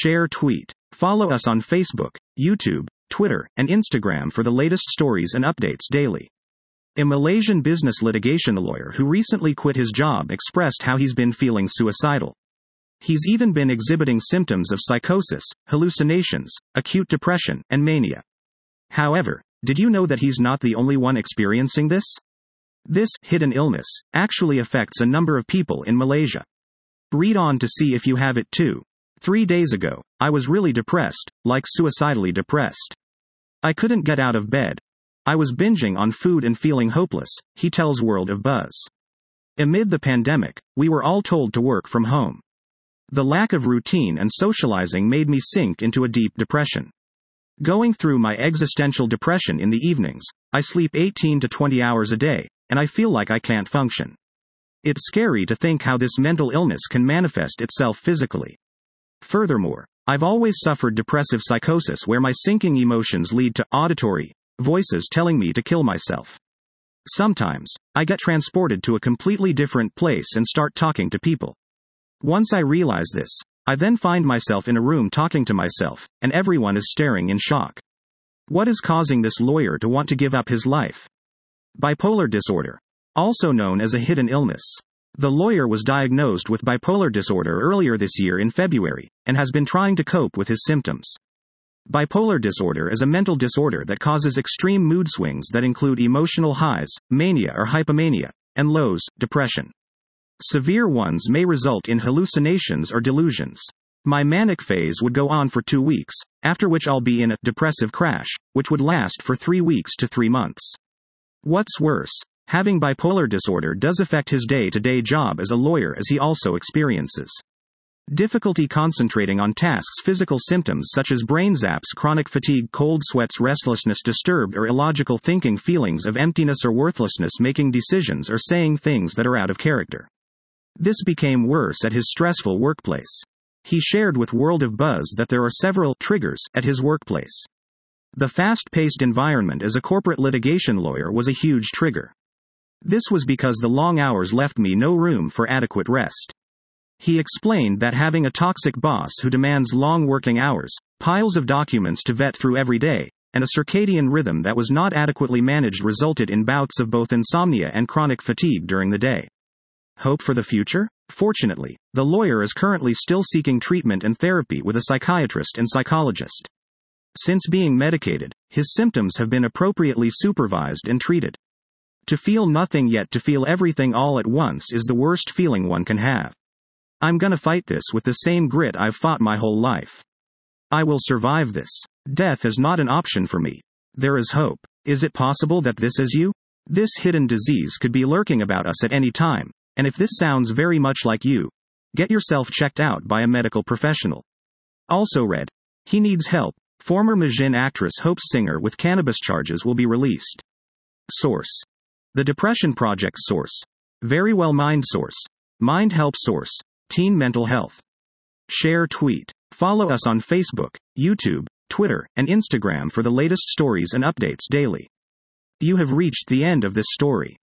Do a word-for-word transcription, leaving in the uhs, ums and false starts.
Share tweet. Follow us on Facebook, YouTube, Twitter, and Instagram for the latest stories and updates daily. A Malaysian business litigation lawyer who recently quit his job expressed how he's been feeling suicidal. He's even been exhibiting symptoms of psychosis, hallucinations, acute depression, and mania. However, did you know that he's not the only one experiencing this? This hidden illness actually affects a number of people in Malaysia. Read on to see if you have it too. Three days ago, I was really depressed, like suicidally depressed. I couldn't get out of bed. I was binging on food and feeling hopeless, he tells World of Buzz. Amid the pandemic, we were all told to work from home. The lack of routine and socializing made me sink into a deep depression. Going through my existential depression in the evenings, I sleep eighteen to twenty hours a day, and I feel like I can't function. It's scary to think how this mental illness can manifest itself physically. Furthermore, I've always suffered depressive psychosis where my sinking emotions lead to auditory voices telling me to kill myself. Sometimes, I get transported to a completely different place and start talking to people. Once I realize this, I then find myself in a room talking to myself, and everyone is staring in shock. What is causing this lawyer to want to give up his life? Bipolar disorder, also known as a hidden illness. The lawyer was diagnosed with bipolar disorder earlier this year in February, and has been trying to cope with his symptoms. Bipolar disorder is a mental disorder that causes extreme mood swings that include emotional highs, mania or hypomania, and lows, depression. Severe ones may result in hallucinations or delusions. My manic phase would go on for two weeks, after which I'll be in a depressive crash, which would last for three weeks to three months. What's worse, having bipolar disorder does affect his day-to-day job as a lawyer, as he also experiences difficulty concentrating on tasks. Physical symptoms such as brain zaps, chronic fatigue, cold sweats, restlessness, disturbed or illogical thinking, feelings of emptiness or worthlessness, making decisions or saying things that are out of character. This became worse at his stressful workplace. He shared with World of Buzz that there are several triggers at his workplace. The fast-paced environment as a corporate litigation lawyer was a huge trigger. This was because the long hours left me no room for adequate rest. He explained that having a toxic boss who demands long working hours, piles of documents to vet through every day, and a circadian rhythm that was not adequately managed resulted in bouts of both insomnia and chronic fatigue during the day. Hope for the future? Fortunately, the lawyer is currently still seeking treatment and therapy with a psychiatrist and psychologist. Since being medicated, his symptoms have been appropriately supervised and treated. To feel nothing yet to feel everything all at once is the worst feeling one can have. I'm gonna fight this with the same grit I've fought my whole life. I will survive this. Death is not an option for me. There is hope. Is it possible that this is you? This hidden disease could be lurking about us at any time, and if this sounds very much like you, get yourself checked out by a medical professional. Also read, he needs help. Former Majin actress Hope's singer with cannabis charges will be released. Source: The Depression Project. Source: Very Well Mind. Source: Mind Help. Source: Teen Mental Health. Share tweet. Follow us on Facebook, YouTube, Twitter, and Instagram for the latest stories and updates daily. You have reached the end of this story.